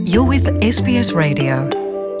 You're with SBS Radio.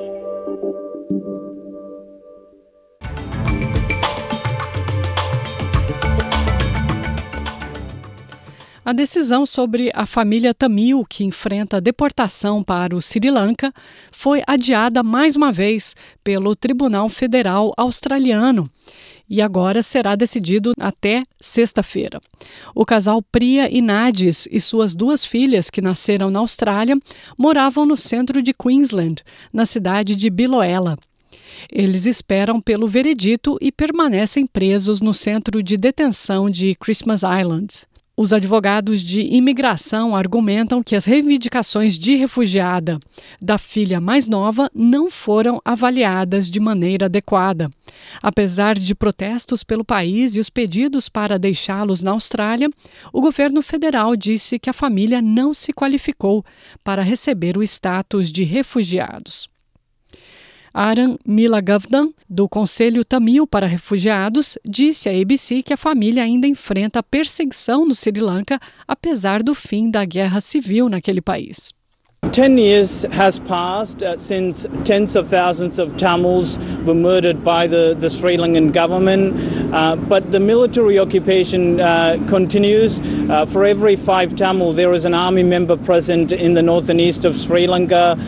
A decisão sobre a família Tamil, que enfrenta deportação para o Sri Lanka, foi adiada mais uma vez pelo Tribunal Federal Australiano e agora será decidido até sexta-feira. O casal Priya e Nadis e suas duas filhas, que nasceram na Austrália, moravam no centro de Queensland, na cidade de Biloela. Eles esperam pelo veredito e permanecem presos no centro de detenção de Christmas Island. Os advogados de imigração argumentam que as reivindicações de refugiada da filha mais nova não foram avaliadas de maneira adequada. Apesar de protestos pelo país e os pedidos para deixá-los na Austrália, o governo federal disse que a família não se qualificou para receber o status de refugiados. Aran Milagavdan, do Conselho Tamil para Refugiados, disse à ABC que a família ainda enfrenta perseguição no Sri Lanka, apesar do fim da guerra civil naquele país. 10 years has passed since tens of thousands of Tamils were murdered by the Sri Lankan government, but the military occupation continues. For every 5 Tamil, there is an army member present in the north and east of Sri Lanka.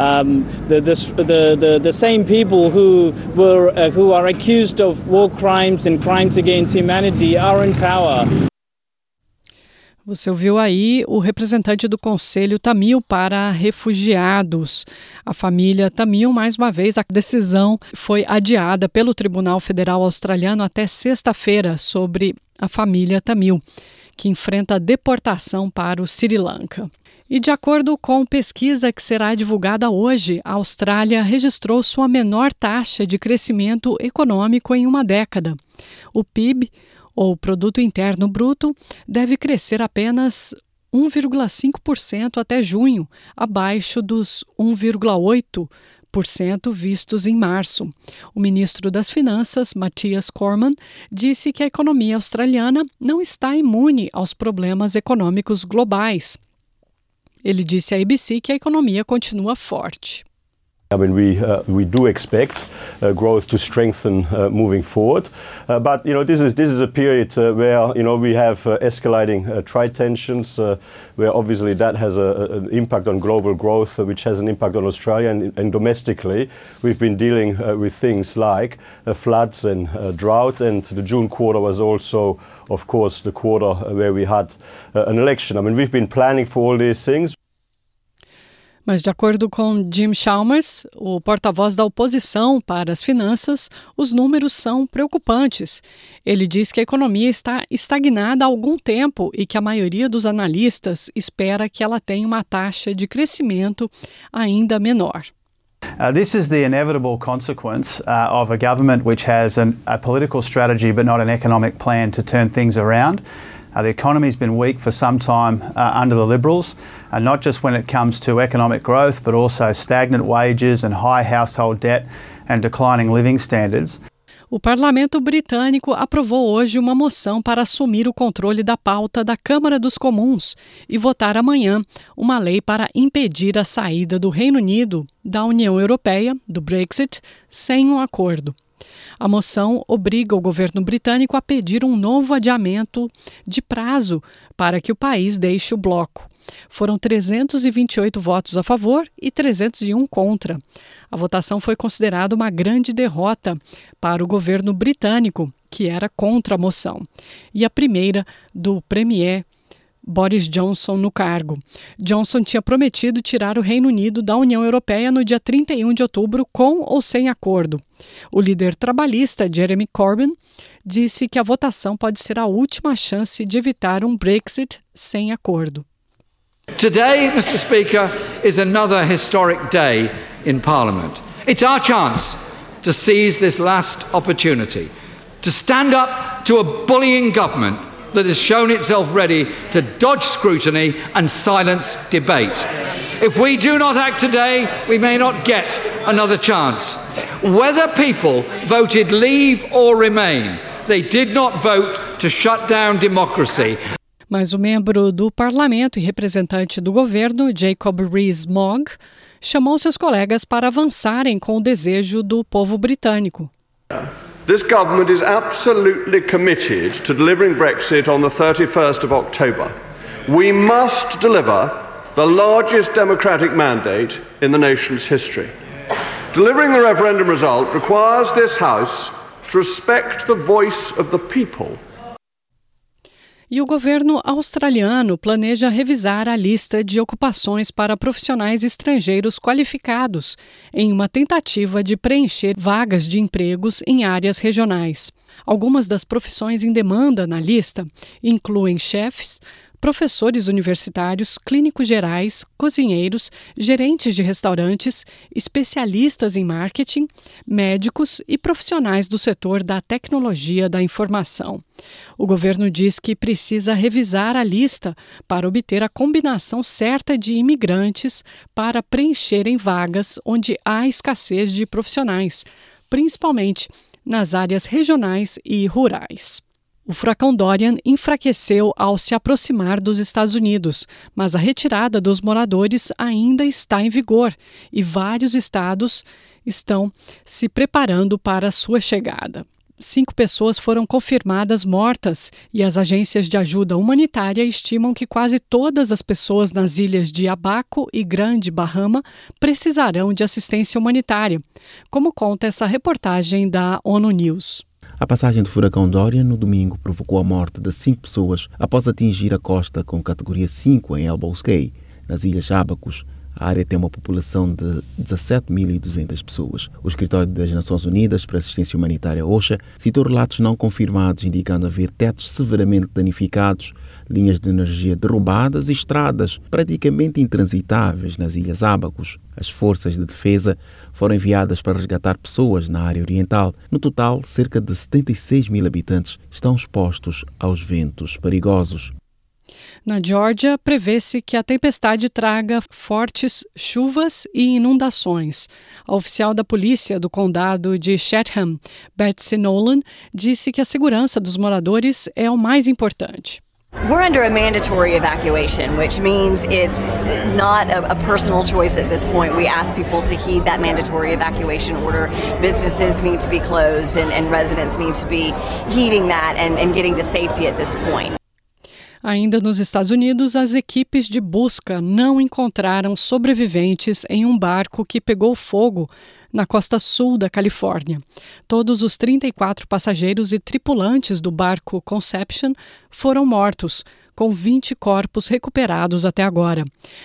The same people who are accused of war crimes and crimes against humanity are in power. Você ouviu aí o representante do Conselho Tamil para Refugiados. A família Tamil, mais uma vez, a decisão foi adiada pelo Tribunal Federal Australiano até sexta-feira sobre a família Tamil, que enfrenta deportação para o Sri Lanka. E de acordo com pesquisa que será divulgada hoje, a Austrália registrou sua menor taxa de crescimento econômico em uma década. O PIB, ou Produto Interno Bruto, deve crescer apenas 1,5% até junho, abaixo dos 1,8% vistos em março. O ministro das Finanças, Matthias Cormann, disse que a economia australiana não está imune aos problemas econômicos globais. Ele disse à ABC que a economia continua forte. I mean, we do expect growth to strengthen moving forward, but this is a period where we have escalating trade tensions, where obviously that has an impact on global growth, which has an impact on Australia, and domestically we've been dealing with things like floods and drought, and the June quarter was also, of course, the quarter where we had an election. I mean, we've been planning for all these things. Mas, de acordo com Jim Chalmers, o porta-voz da oposição para as finanças, os números são preocupantes. Ele diz que a economia está estagnada há algum tempo e que a maioria dos analistas espera que ela tenha uma taxa de crescimento ainda menor. This is the inevitable consequence of a government which has a political strategy but not an economic plan to turn things around. The economy's been weak for some time under the Liberals, not just when it comes to economic growth, but also stagnant wages and high household debt and declining living standards. O parlamento britânico aprovou hoje uma moção para assumir o controle da pauta da Câmara dos Comuns e votar amanhã uma lei para impedir a saída do Reino Unido da União Europeia, do Brexit, sem um acordo. A moção obriga o governo britânico a pedir um novo adiamento de prazo para que o país deixe o bloco. Foram 328 votos a favor e 301 contra. A votação foi considerada uma grande derrota para o governo britânico, que era contra a moção, e a primeira do premier Boris Johnson no cargo. Johnson tinha prometido tirar o Reino Unido da União Europeia no dia 31 de outubro, com ou sem acordo. O líder trabalhista, Jeremy Corbyn, disse que a votação pode ser a última chance de evitar um Brexit sem acordo. Today, Mr. Speaker, is another historic day in Parliament. It's our chance to seize this last opportunity, to stand up to a bullying government that has shown itself ready to dodge scrutiny and silence debate. If we do not act today, we may not get another chance. Whether people voted leave or remain, they did not vote to shut down democracy. Mas o membro do parlamento e representante do governo, Jacob Rees-Mogg, chamou seus colegas para avançarem com o desejo do povo britânico. This government is absolutely committed to delivering Brexit on the 31st of October. We must deliver the largest democratic mandate in the nation's history. Delivering the referendum result requires this House to respect the voice of the people. E o governo australiano planeja revisar a lista de ocupações para profissionais estrangeiros qualificados em uma tentativa de preencher vagas de empregos em áreas regionais. Algumas das profissões em demanda na lista incluem chefes, professores universitários, clínicos gerais, cozinheiros, gerentes de restaurantes, especialistas em marketing, médicos e profissionais do setor da tecnologia da informação. O governo diz que precisa revisar a lista para obter a combinação certa de imigrantes para preencherem vagas onde há escassez de profissionais, principalmente nas áreas regionais e rurais. O furacão Dorian enfraqueceu ao se aproximar dos Estados Unidos, mas a retirada dos moradores ainda está em vigor e vários estados estão se preparando para sua chegada. 5 pessoas foram confirmadas mortas e as agências de ajuda humanitária estimam que quase todas as pessoas nas ilhas de Abaco e Grande Bahama precisarão de assistência humanitária, como conta essa reportagem da ONU News. A passagem do furacão Dorian no domingo provocou a morte de 5 pessoas após atingir a costa com categoria 5 em Elbows Cay, nas Ilhas Abacos. A área tem uma população de 17.200 pessoas. O Escritório das Nações Unidas para a Assistência Humanitária OCHA citou relatos não confirmados indicando haver tetos severamente danificados, linhas de energia derrubadas e estradas praticamente intransitáveis nas Ilhas Abacos. As forças de defesa foram enviadas para resgatar pessoas na área oriental. No total, cerca de 76 mil habitantes estão expostos aos ventos perigosos. Na Geórgia, prevê-se que a tempestade traga fortes chuvas e inundações. A oficial da polícia do condado de Chatham, Betsy Nolan, disse que a segurança dos moradores é o mais importante. We're under a mandatory evacuation, which means it's not a personal choice at this point. We ask people to heed that mandatory evacuation order. Businesses need to be closed and residents need to be heeding that and getting to safety at this point. Ainda nos Estados Unidos, as equipes de busca não encontraram sobreviventes em um barco que pegou fogo na costa sul da Califórnia. Todos os 34 passageiros e tripulantes do barco Conception foram mortos, com 20 corpos recuperados até agora.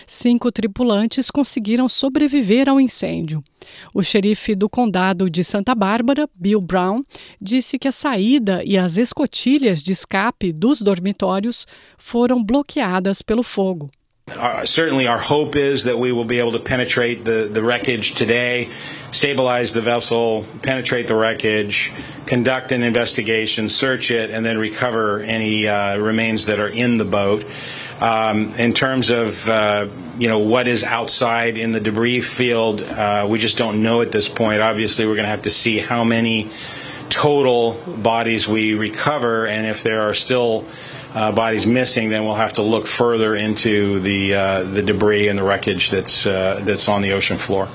5 tripulantes conseguiram sobreviver ao incêndio. O xerife do condado de Santa Bárbara, Bill Brown, disse que a saída e as escotilhas de escape dos dormitórios foram bloqueadas pelo fogo. Certainly our hope is that we will be able to penetrate the wreckage today, stabilize the vessel, penetrate the wreckage, conduct an investigation, search it, and then recover any remains that are in the boat. In terms of what is outside in the debris field, we just don't know at this point. Obviously, we're going to have to see how many total bodies we recover, and if there are still bodies missing, then we'll have to look further into the debris and the wreckage that's on the ocean floor.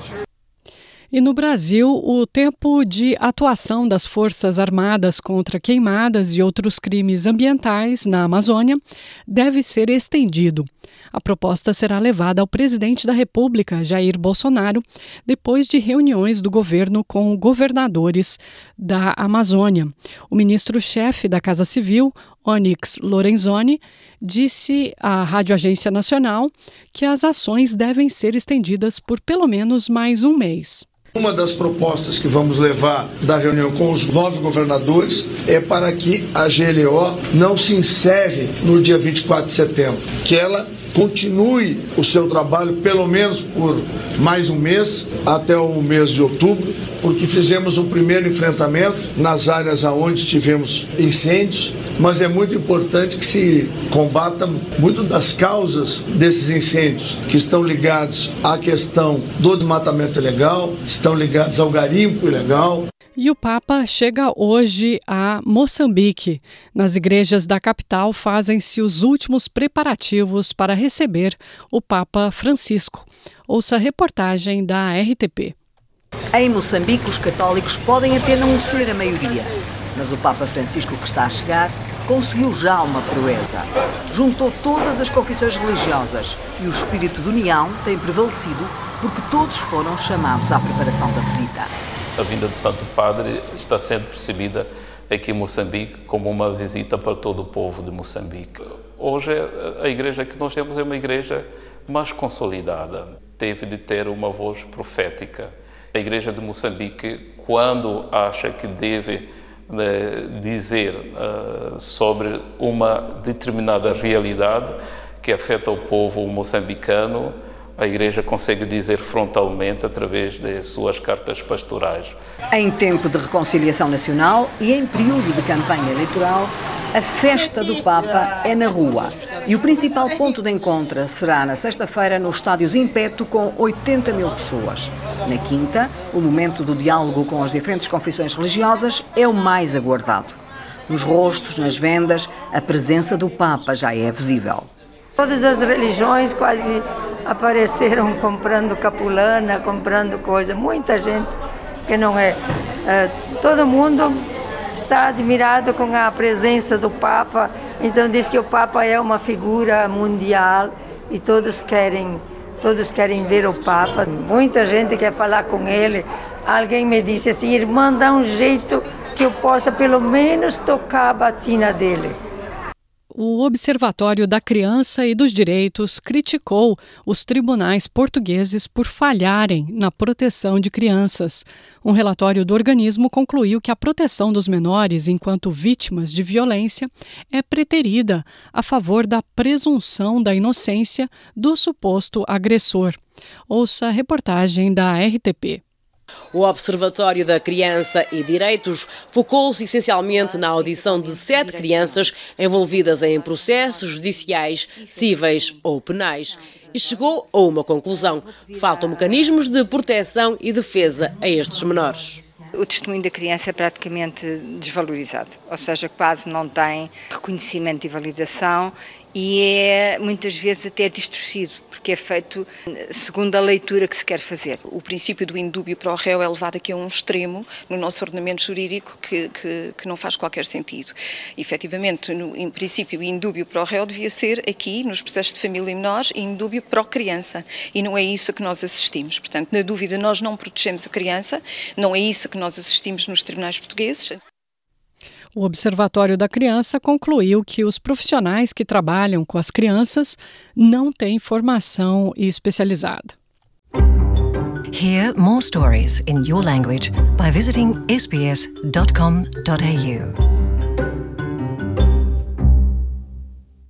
E no Brasil, o tempo de atuação das Forças Armadas contra queimadas e outros crimes ambientais na Amazônia deve ser estendido. A proposta será levada ao presidente da República, Jair Bolsonaro, depois de reuniões do governo com governadores da Amazônia. O ministro-chefe da Casa Civil, Onyx Lorenzoni, disse à Rádio Agência Nacional que as ações devem ser estendidas por pelo menos mais um mês. Uma das propostas que vamos levar da reunião com os 9 governadores é para que a GLO não se encerre no dia 24 de setembro, que ela continue o seu trabalho pelo menos por mais um mês, até o mês de outubro, porque fizemos o primeiro enfrentamento nas áreas onde tivemos incêndios, mas é muito importante que se combata muito das causas desses incêndios, que estão ligados à questão do desmatamento ilegal, estão ligados ao garimpo ilegal. E o Papa chega hoje a Moçambique. Nas igrejas da capital fazem-se os últimos preparativos para receber o Papa Francisco. Ouça a reportagem da RTP. Em Moçambique, os católicos podem até não ser a maioria, mas o Papa Francisco, que está a chegar, conseguiu já uma proeza. Juntou todas as confissões religiosas e o espírito de união tem prevalecido porque todos foram chamados à preparação da visita. A vinda do Santo Padre está sendo percebida aqui em Moçambique como uma visita para todo o povo de Moçambique. Hoje a igreja que nós temos é uma igreja mais consolidada, teve de ter uma voz profética. A igreja de Moçambique, quando acha que deve dizer sobre uma determinada realidade que afeta o povo moçambicano, a Igreja consegue dizer frontalmente através de suas cartas pastorais. Em tempo de reconciliação nacional e em período de campanha eleitoral, a festa do Papa é na rua. E o principal ponto de encontro será na sexta-feira no estádio Zimpeto com 80 mil pessoas. Na quinta, o momento do diálogo com as diferentes confissões religiosas é o mais aguardado. Nos rostos, nas vendas, a presença do Papa já é visível. Todas as religiões quase apareceram comprando capulana, comprando coisa. Muita gente que não é. Todo mundo está admirado com a presença do Papa. Então diz que o Papa é uma figura mundial e todos querem ver o Papa. Muita gente quer falar com ele. Alguém me disse assim: irmã, dá um jeito que eu possa pelo menos tocar a batina dele. O Observatório da Criança e dos Direitos criticou os tribunais portugueses por falharem na proteção de crianças. Um relatório do organismo concluiu que a proteção dos menores enquanto vítimas de violência é preterida a favor da presunção da inocência do suposto agressor. Ouça a reportagem da RTP. O Observatório da Criança e Direitos focou-se essencialmente na audição de 7 crianças envolvidas em processos judiciais, cíveis ou penais e chegou a uma conclusão: faltam mecanismos de proteção e defesa a estes menores. O testemunho da criança é praticamente desvalorizado, ou seja, quase não tem reconhecimento e validação e é muitas vezes até distorcido, porque é feito segundo a leitura que se quer fazer. O princípio do indúbio pro réu é levado aqui a um extremo no nosso ordenamento jurídico que não faz qualquer sentido. E, efetivamente, em princípio, o indúbio pro réu devia ser aqui, nos processos de família e menores, indúbio pro criança. E não é isso que nós assistimos. Portanto, na dúvida, nós não protegemos a criança, não é isso que nós assistimos nos tribunais portugueses. O Observatório da Criança concluiu que os profissionais que trabalham com as crianças não têm formação especializada. Hear more stories in your language by visiting sbs.com.au.